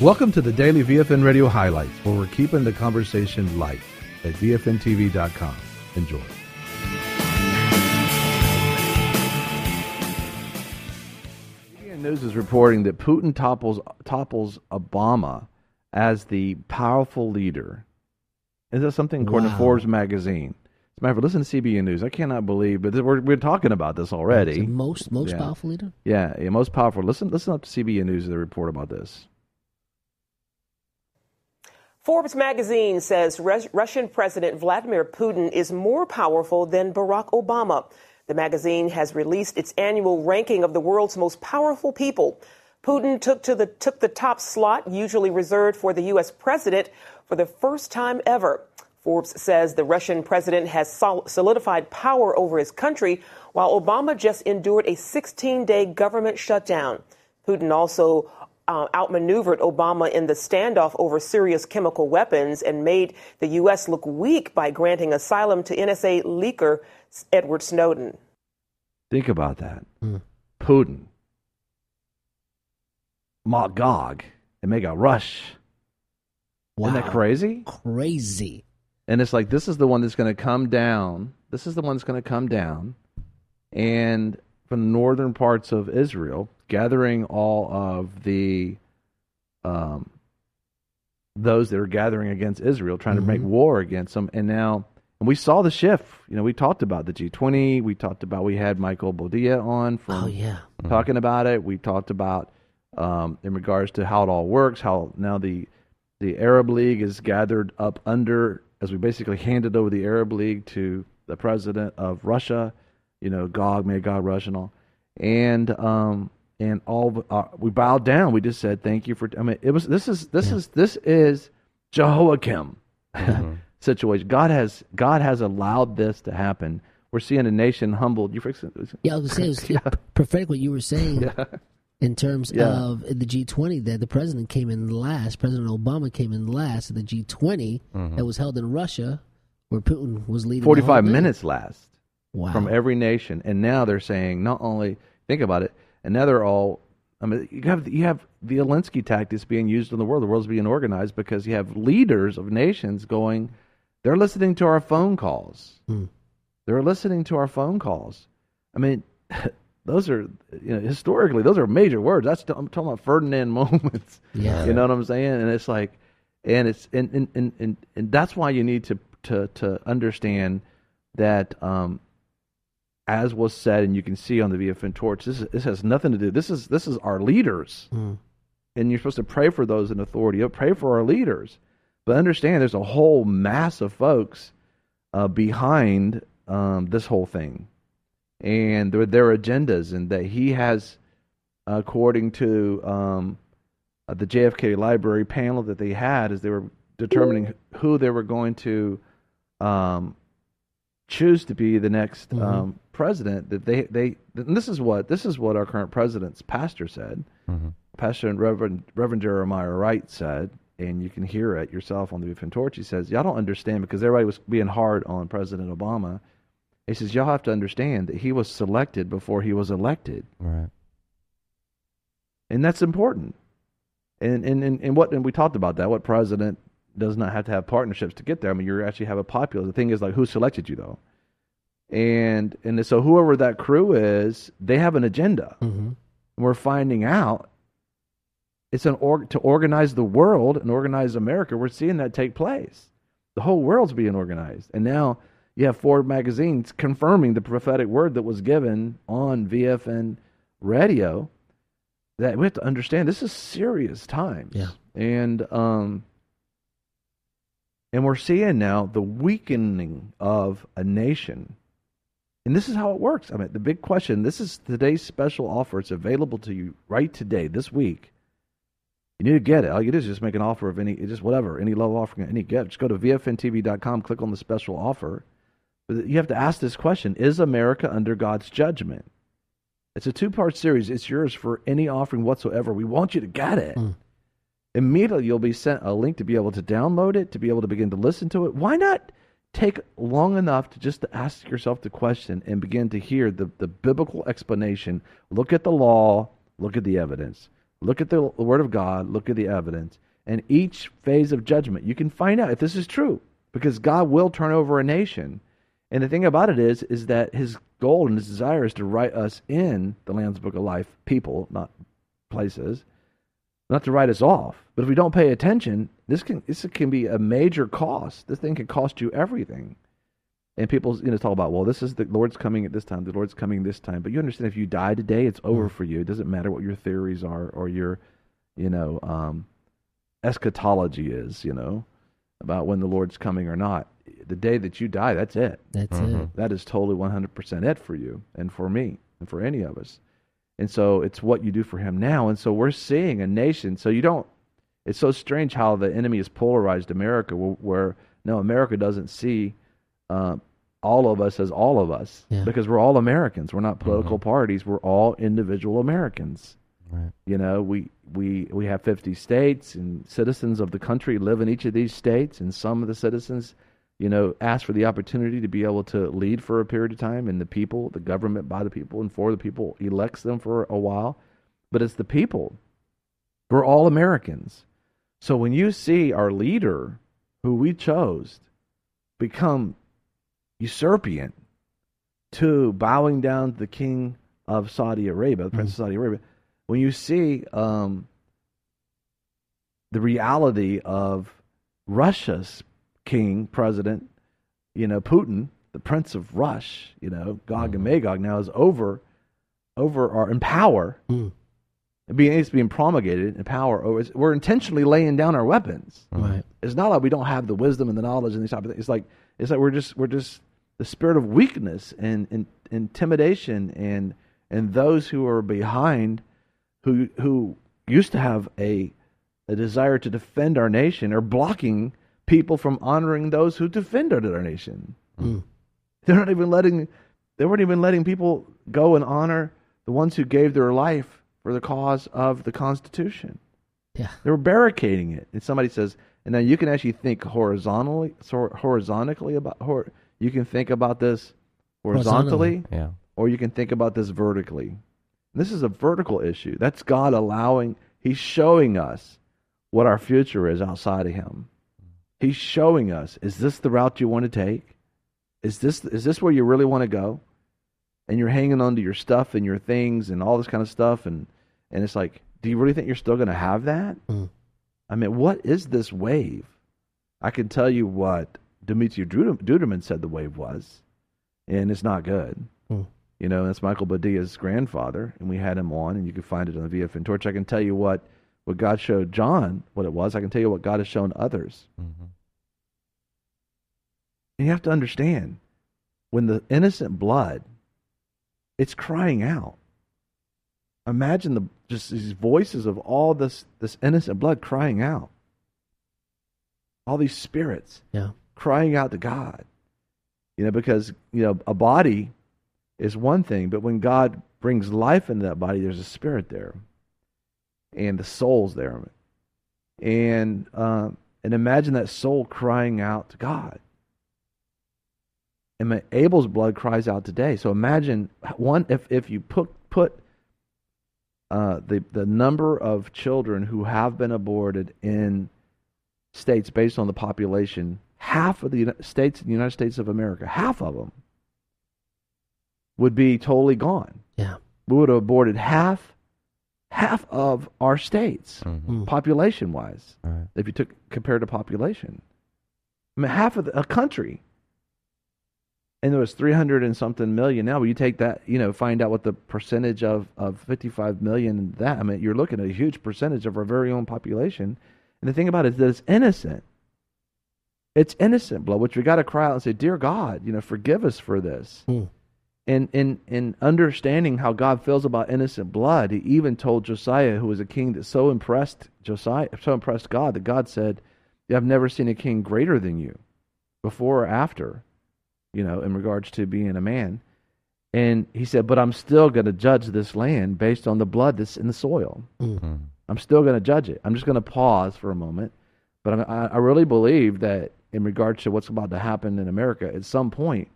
Welcome to the Daily VFN Radio Highlights, where we're keeping the conversation light at VFNTV.com. Enjoy. CNN News is reporting that Putin topples Obama as the powerful leader. Is that something according to Forbes magazine? As a matter of fact, listen to CBN News. I cannot believe, but we're talking about this already. The most powerful leader? Yeah, most powerful. Listen up to CBN News as they report about this. Forbes magazine says Russian President Vladimir Putin is more powerful than Barack Obama. The magazine has released its annual ranking of the world's most powerful people. Putin took the top slot, usually reserved for the U.S. president, for the first time ever. Forbes says the Russian president has solidified power over his country, while Obama just endured a 16-day government shutdown. Putin also outmaneuvered Obama in the standoff over Syria's chemical weapons and made the U.S. look weak by granting asylum to NSA leaker Edward Snowden. Think about that. Putin, Magog, and Mega Rush. Wow. Isn't that crazy? Crazy. And it's like, this is the one that's going to come down. This is the one that's going to come down. And from the northern parts of Israel, gathering all of the those that are gathering against Israel, trying to make war against them. And we saw the shift. You know, we talked about the G20. We had Michael Bodia on from talking about it. We talked about in regards to how it all works, how now the Arab League is gathered up under, as we basically handed over the Arab League to the president of Russia, you know, Gog, Magog, Rush, and all. And all we bowed down. We just said thank you for. I mean, this is Jehoiakim situation. God has allowed this to happen. We're seeing a nation humbled. I was going to say, it was prophetic what you were saying in terms of the G20, that the president came in last. President Obama came in last at the G20 that was held in Russia, where Putin was leading. 45 minutes last. Wow. From every nation, and now they're saying not only think about it, and now they're all. I mean, you have the Zelensky tactics being used in the world. The world's being organized because you have leaders of nations going. They're listening to our phone calls. They're listening to our phone calls. I mean, those are historically those are major words. I'm talking about Ferdinand moments. Yeah. You know what I'm saying? And it's like, and it's and that's why you need to understand that. As was said, and you can see on the VFN torch, this has nothing to do. This is our leaders, and you're supposed to pray for those in authority. Pray for our leaders, but understand there's a whole mass of folks behind this whole thing, and their agendas, and that he has, according to the JFK Library panel that they had, as they were determining who they were going to choose to be the next president, that they and this is what our current president's pastor said. Pastor and Reverend Jeremiah Wright said, and you can hear it yourself on the VFN Torch. He says, y'all don't understand, because everybody was being hard on President Obama. He says, y'all have to understand that he was selected before he was elected. Right. And that's important. And we talked about that. What president does not have to have partnerships to get there? I mean, you actually have a popular. The thing is, like, who selected you, though? And so whoever that crew is, they have an agenda. And we're finding out it's to organize the world and organize America. We're seeing that take place. The whole world's being organized. And now you have Forbes magazines confirming the prophetic word that was given on VFN radio, that we have to understand this is serious times. Yeah. And we're seeing now the weakening of a nation. And this is how it works. I mean, the big question, this is today's special offer. It's available to you right today, this week. You need to get it. All you do is just make an offer of any low offering, any gift. Just go to VFNTV.com, click on the special offer. But you have to ask this question: is America under God's judgment? It's a 2-part series. It's yours for any offering whatsoever. We want you to get it. Immediately, you'll be sent a link to be able to download it, to be able to begin to listen to it. Why not take long enough to ask yourself the question and begin to hear the biblical explanation? Look at the law. Look at the evidence. Look at the Word of God, look at the evidence, and each phase of judgment, you can find out if this is true, because God will turn over a nation. And the thing about it is that his goal and his desire is to write us in the Lamb's Book of Life, people, not places, not to write us off. But if we don't pay attention, this can be a major cost. This thing can cost you everything. And people, talk about, well, this is the Lord's coming at this time. The Lord's coming this time. But you understand, if you die today, it's over for you. It doesn't matter what your theories are or your, eschatology is, about when the Lord's coming or not. The day that you die, that's it. That's it. That is totally 100% it for you and for me and for any of us. And so it's what you do for him now. And so we're seeing a nation. So it's so strange how the enemy has polarized America, where no, America doesn't see all of us as all of us, because we're all Americans. We're not political parties. We're all individual Americans. Right. We have 50 states, and citizens of the country live in each of these states, and some of the citizens ask for the opportunity to be able to lead for a period of time, and the government by the people and for the people elects them for a while. But it's the people. We're all Americans. So when you see our leader, who we chose, become usurpian to bowing down to the king of Saudi Arabia, the prince of Saudi Arabia, when you see the reality of Russia's president, Putin, the prince of Rush, Gog and Magog now is over or in power. It's being promulgated in power. We're intentionally laying down our weapons. Right. It's not like we don't have the wisdom and the knowledge and these type of things. It's like we're just the spirit of weakness and intimidation and those who are behind, who used to have a desire to defend our nation, are blocking people from honoring those who defended our nation. They weren't even letting people go and honor the ones who gave their life for the cause of the Constitution. Yeah. They were barricading it. And somebody says, and now you can actually think horizontally about, you can think about this horizontally. Yeah. Or you can think about this vertically. This is a vertical issue. That's God he's showing us what our future is outside of him. He's showing us, is this the route you want to take? Is this where you really want to go? And you're hanging on to your stuff and your things and all this kind of stuff, and it's like, do you really think you're still going to have that? I mean, what is this wave? I can tell you what Dimitri Duduman said the wave was, and it's not good. That's Michael Badia's grandfather, and we had him on, and you can find it on the VFN Torch. I can tell you what God showed John, what it was. I can tell you what God has shown others. And you have to understand, when the innocent blood, it's crying out. Imagine just these voices of all this innocent blood crying out. All these spirits crying out to God. Because, a body is one thing, but when God brings life into that body, there's a spirit there. And the soul's there. And imagine that soul crying out to God. And Abel's blood cries out today. So imagine if you put the number of children who have been aborted in states based on the population, half of the states in the United States of America, half of them would be totally gone. Yeah, we would have aborted half of our states, population-wise, if you compared to population. I mean, half of a country. And there was 300 and something million now, but you take that, find out what the percentage of 55 million, that, I mean, you're looking at a huge percentage of our very own population. And the thing about it is that it's innocent. It's innocent blood, which we got to cry out and say, dear God, forgive us for this. And in understanding how God feels about innocent blood, he even told Josiah, who was a king that so impressed God, that God said, I've never seen a king greater than you, before or after. In regards to being a man. And he said, but I'm still going to judge this land based on the blood that's in the soil. I'm still going to judge it. I'm just going to pause for a moment. But I really believe that in regards to what's about to happen in America, at some point,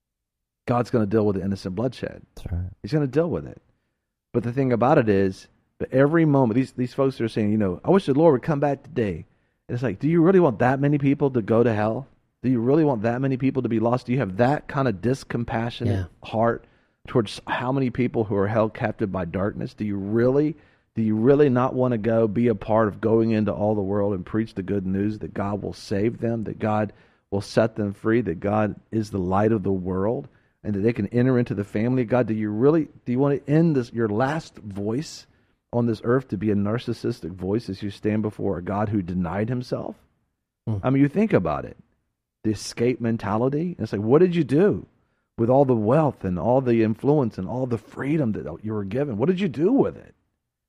God's going to deal with the innocent bloodshed. That's right. He's going to deal with it. But the thing about it is, But every moment, these folks are saying, I wish the Lord would come back today. And it's like, do you really want that many people to go to hell? Do you really want that many people to be lost? Do you have that kind of discompassionate heart towards how many people who are held captive by darkness? Do you really not want to go be a part of going into all the world and preach the good news that God will save them, that God will set them free, that God is the light of the world, and that they can enter into the family of God? Do you want to end your last voice on this earth to be a narcissistic voice as you stand before a God who denied himself? I mean, you think about it. The escape mentality. It's like, what did you do with all the wealth and all the influence and all the freedom that you were given? What did you do with it?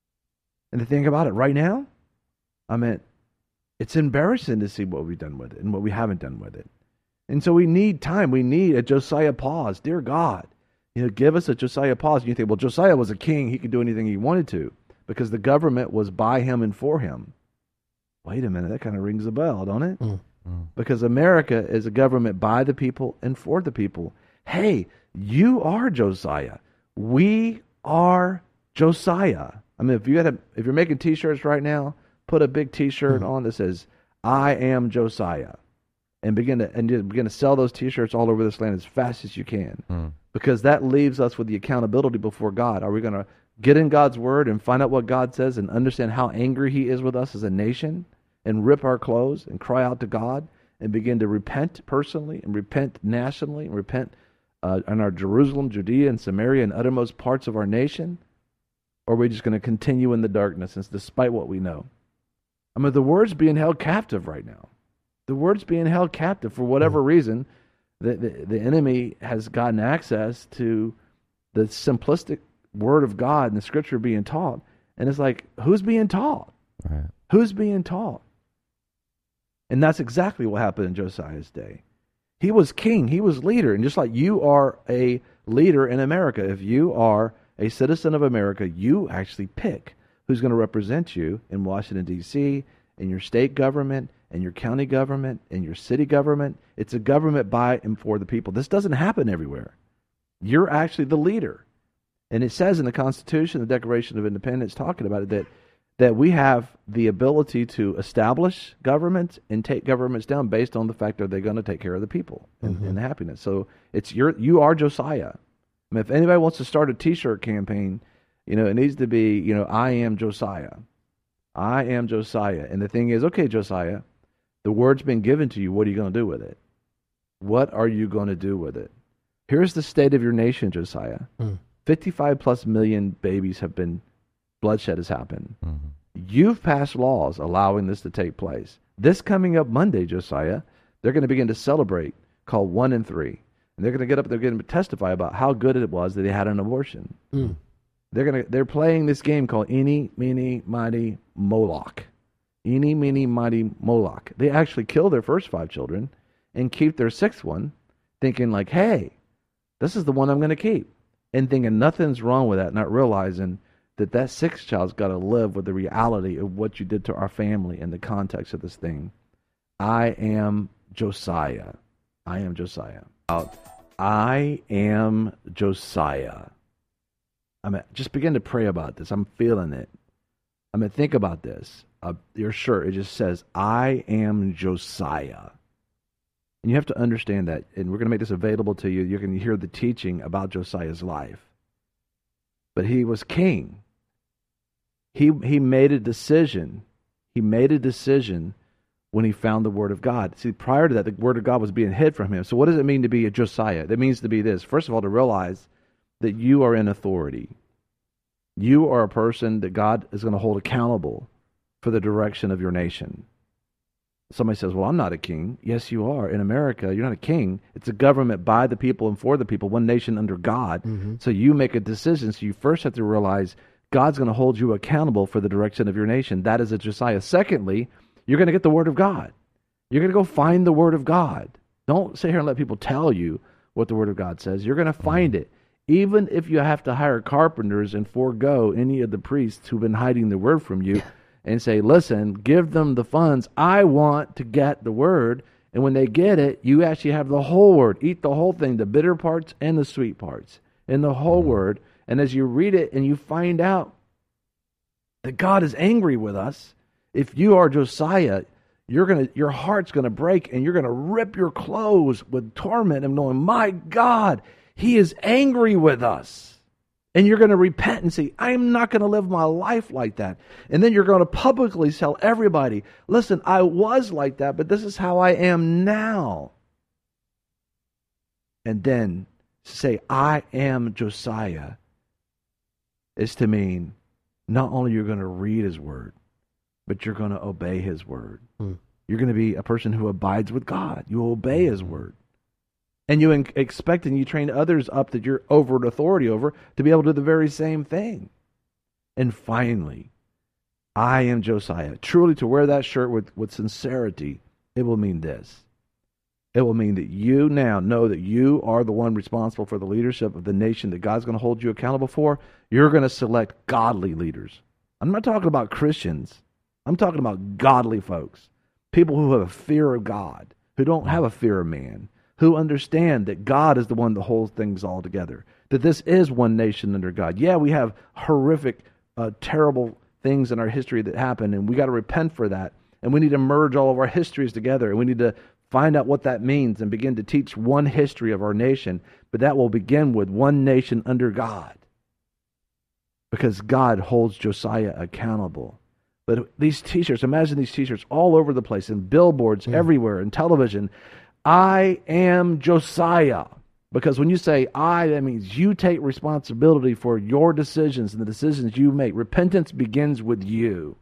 And to think about it right now, I mean, it's embarrassing to see what we've done with it and what we haven't done with it. And so we need time. We need a Josiah pause. Dear God, give us a Josiah pause. And you think, well, Josiah was a king. He could do anything he wanted to because the government was by him and for him. Wait a minute. That kind of rings a bell, don't it? Because America is a government by the people and for the people. Hey, you are Josiah. We are Josiah. I mean, if you're making T-shirts right now, put a big T-shirt on that says, "I am Josiah," and begin to sell those T-shirts all over this land as fast as you can, because that leaves us with the accountability before God. Are we going to get in God's Word and find out what God says and understand how angry He is with us as a nation, and rip our clothes and cry out to God and begin to repent personally and repent nationally and repent in our Jerusalem, Judea, and Samaria and uttermost parts of our nation? Or are we just going to continue in the darkness despite what we know? I mean, the Word's being held captive right now. The Word's being held captive for whatever reason. The enemy has gotten access to the simplistic Word of God and the Scripture being taught. And it's like, who's being taught? Right. Who's being taught? And that's exactly what happened in Josiah's day. He was king. He was leader. And just like you are a leader in America, if you are a citizen of America, you actually pick who's going to represent you in Washington, D.C., in your state government, in your county government, in your city government. It's a government by and for the people. This doesn't happen everywhere. You're actually the leader. And it says in the Constitution, the Declaration of Independence, talking about it, that we have the ability to establish governments and take governments down based on the fact that they're going to take care of the people and the happiness. So you are Josiah. I mean, if anybody wants to start a T-shirt campaign, it needs to be, I am Josiah. I am Josiah. And the thing is, okay, Josiah, the word's been given to you. What are you going to do with it? What are you going to do with it? Here's the state of your nation, Josiah. 55 plus million babies have been, bloodshed has happened. You've passed laws allowing this to take place. This coming up Monday, Josiah, they're going to begin to celebrate, called 1 and 3. And they're going to get up, they're going to testify about how good it was that they had an abortion. They're playing this game called Eeny, Meeny, Miny, Moloch. Eeny, Meeny, Miny, Moloch. They actually kill their first 5 children and keep their 6th one, thinking like, hey, this is the one I'm going to keep. And thinking nothing's wrong with that, not realizing that 6th child's got to live with the reality of what you did to our family in the context of this thing. I am Josiah. I am Josiah. I am Josiah. I mean, just begin to pray about this. I'm feeling it. I mean, think about this. Your shirt, it just says, I am Josiah. And you have to understand that. And we're going to make this available to you. You can hear the teaching about Josiah's life. But he was king. He made a decision. He made a decision when he found the Word of God. See, prior to that, the Word of God was being hid from him. So what does it mean to be a Josiah? That means to be this. First of all, to realize that you are in authority. You are a person that God is going to hold accountable for the direction of your nation. Somebody says, well, I'm not a king. Yes, you are. In America, you're not a king. It's a government by the people and for the people, one nation under God. So you make a decision. So you first have to realize God's going to hold you accountable for the direction of your nation. That is a Josiah. Secondly, you're going to get the Word of God. You're going to go find the Word of God. Don't sit here and let people tell you what the Word of God says. You're going to find it. Even if you have to hire carpenters and forego any of the priests who've been hiding the Word from you and say, listen, give them the funds. I want to get the Word. And when they get it, you actually have the whole Word. Eat the whole thing, the bitter parts and the sweet parts, and the whole Word. And as you read it and you find out that God is angry with us. If you are Josiah, your heart's going to break, and you're going to rip your clothes with torment and knowing, my God, he is angry with us. And you're going to repent and say, I'm not going to live my life like that. And then you're going to publicly tell everybody, listen, I was like that, but this is how I am now. And then say, I am Josiah, is to mean not only you're going to read his word, but you're going to obey his word. You're going to be a person who abides with God. You obey his word. And you expect and you train others up that you're over authority over to be able to do the very same thing. And finally, I am Josiah. Truly, to wear that shirt with sincerity, it will mean this. It will mean that you now know that you are the one responsible for the leadership of the nation that God's going to hold you accountable for. You're going to select godly leaders. I'm not talking about Christians. I'm talking about godly folks. People who have a fear of God, who don't have a fear of man, who understand that God is the one that holds things all together, that this is one nation under God. Yeah, we have horrific, terrible things in our history that happen, and we got to repent for that, and we need to merge all of our histories together, and we need to find out what that means and begin to teach one history of our nation, but that will begin with one nation under God, because God holds Josiah accountable. But these t-shirts, imagine these t-shirts all over the place, and billboards everywhere, and television. I am Josiah. Because when you say I, that means you take responsibility for your decisions and the decisions you make. Repentance begins with you.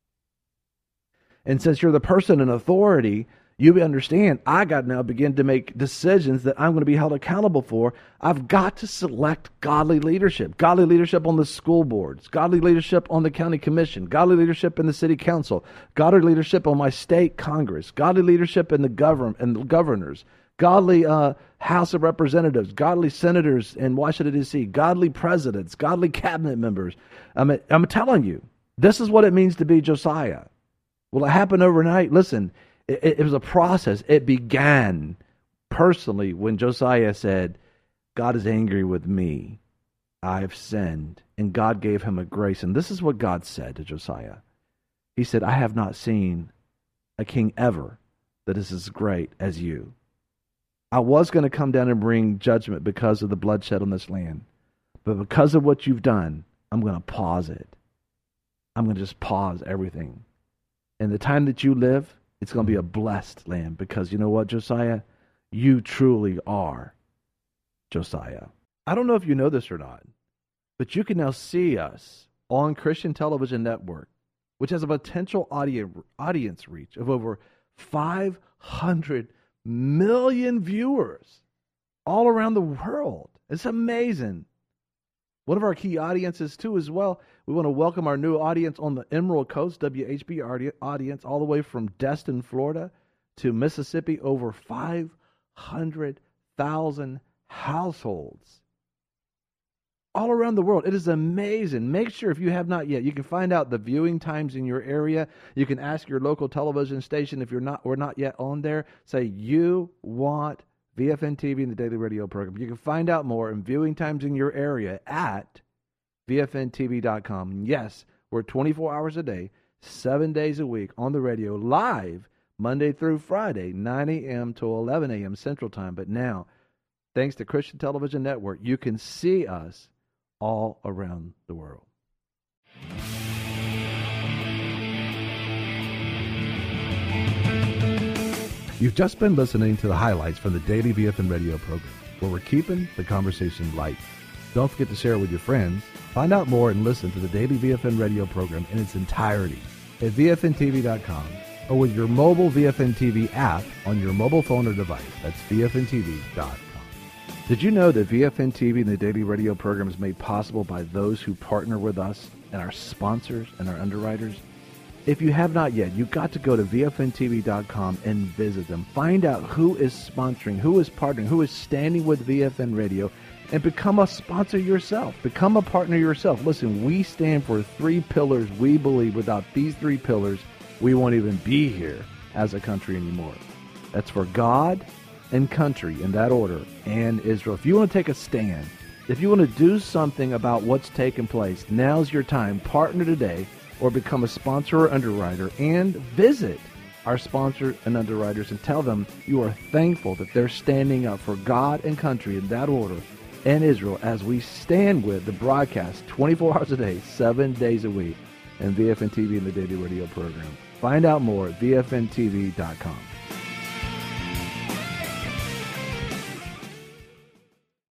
And since you're the person in authority, you understand, I got to now begin to make decisions that I'm going to be held accountable for. I've got to select godly leadership on the school boards, godly leadership on the county commission, godly leadership in the city council, godly leadership on my state Congress, godly leadership in the governors, godly House of Representatives, godly senators in Washington, D.C., godly presidents, godly cabinet members. I'm telling you, this is what it means to be Josiah. Will it happen overnight? Listen, it was a process. It began personally when Josiah said, God is angry with me. I've sinned. And God gave him a grace. And this is what God said to Josiah. He said, I have not seen a king ever that is as great as you. I was going to come down and bring judgment because of the bloodshed on this land. But because of what you've done, I'm going to pause it. I'm going to just pause everything. And the time that you live, it's going to be a blessed land, because you know what, Josiah? You truly are Josiah. I don't know if you know this or not, but you can now see us on Christian Television Network, which has a potential audience reach of over 500 million viewers all around the world. It's amazing. One of our key audiences, too, as well, we want to welcome our new audience on the Emerald Coast, WHB audience, all the way from Destin, Florida, to Mississippi, over 500,000 households all around the world. It is amazing. Make sure, if you have not yet, you can find out the viewing times in your area. You can ask your local television station if we're not yet on there. Say you want VFN TV and the Daily Radio program. You can find out more and viewing times in your area at VFNTV.com. Yes, we're 24 hours a day, 7 days a week on the radio, live Monday through Friday, 9 a.m. to 11 a.m. Central Time. But now, thanks to Christian Television Network, you can see us all around the world. You've just been listening to the highlights from the Daily VFN Radio program, where we're keeping the conversation light. Don't forget to share it with your friends. Find out more and listen to the Daily VFN Radio program in its entirety at VFNTV.com or with your mobile VFN TV app on your mobile phone or device. That's VFNTV.com. Did you know that VFN TV and the Daily Radio program is made possible by those who partner with us and our sponsors and our underwriters? If you have not yet, you've got to go to VFNTV.com and visit them. Find out who is sponsoring, who is partnering, who is standing with VFN Radio, and become a sponsor yourself. Become a partner yourself. Listen, we stand for 3 pillars. We believe without these 3 pillars, we won't even be here as a country anymore. That's for God and country, in that order, and Israel. If you want to take a stand, if you want to do something about what's taking place, now's your time. Partner today. or become a sponsor or underwriter, and visit our sponsors and underwriters and tell them you are thankful that they're standing up for God and country in that order and Israel as we stand with the broadcast 24 hours a day, 7 days a week, and VFN TV and the Daily Radio program. Find out more at VFNTV.com.